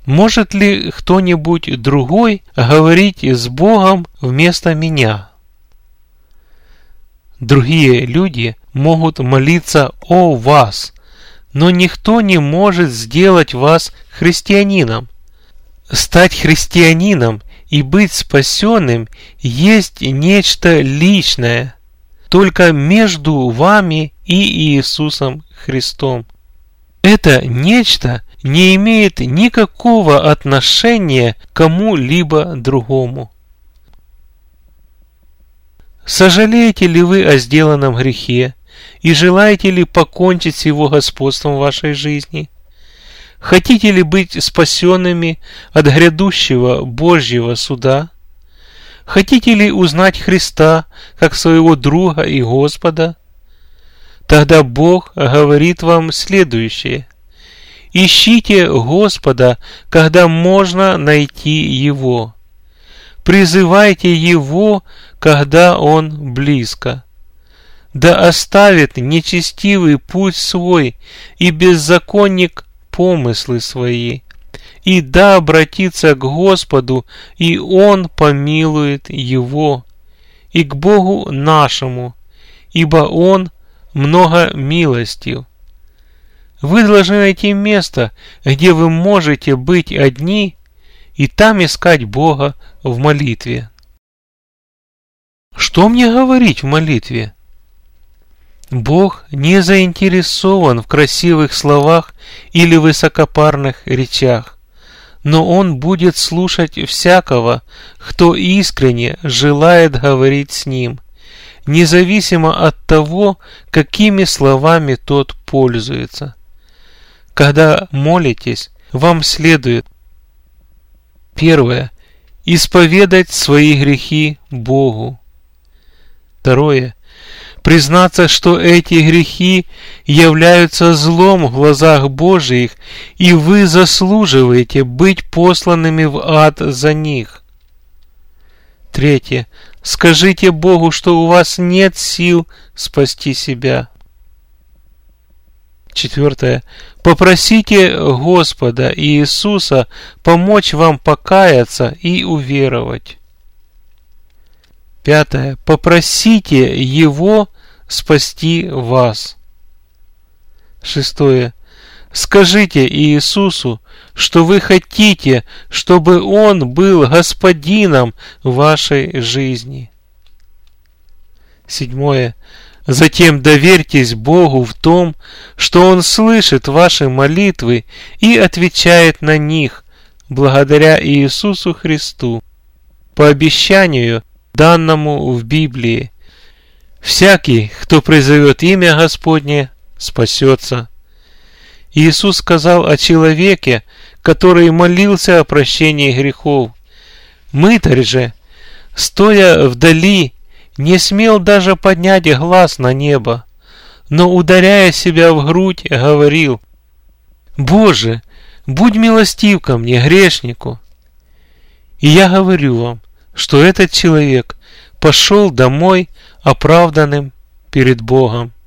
Может ли кто-нибудь другой говорить с Богом вместо меня? Другие люди могут молиться о вас, но никто не может сделать вас христианином. Стать христианином и быть спасенным есть нечто личное, только между вами и Иисусом Христом. Это нечто не имеет никакого отношения к кому-либо другому. Сожалеете ли вы о сделанном грехе и желаете ли покончить с его господством в вашей жизни? Хотите ли быть спасенными от грядущего Божьего суда? Хотите ли узнать Христа как своего друга и Господа? Тогда Бог говорит вам следующее. Ищите Господа, когда можно найти Его. Призывайте Его, когда Он близко. Да оставит нечестивый путь свой и беззаконник помыслы свои, и да обратится к Господу, и Он помилует его, и к Богу нашему, ибо Он много милостив. Вы должны найти место, где вы можете быть одни, и там искать Бога в молитве. Что мне говорить в молитве? Бог не заинтересован в красивых словах или высокопарных речах, но Он будет слушать всякого, кто искренне желает говорить с Ним, независимо от того, какими словами тот пользуется. Когда молитесь, вам следует: первое – исповедать свои грехи Богу. Второе – признаться, что эти грехи являются злом в глазах Божиих, и вы заслуживаете быть посланными в ад за них. Третье. Скажите Богу, что у вас нет сил спасти себя. Четвертое. Попросите Господа Иисуса помочь вам покаяться и уверовать. Пятое. Попросите Его спасти вас. Шестое. Скажите Иисусу, что вы хотите, чтобы Он был господином вашей жизни. Седьмое. Затем доверьтесь Богу в том, что Он слышит ваши молитвы и отвечает на них, благодаря Иисусу Христу, по обещанию, данному в Библии: «Всякий, кто призовет имя Господне, спасется». Иисус сказал о человеке, который молился о прощении грехов. Мытарь же, стоя вдали, не смел даже поднять глаз на небо, но, ударяя себя в грудь, говорил: «Боже, будь милостив ко мне, грешнику». И я говорю вам, что этот человек пошел домой оправданным перед Богом.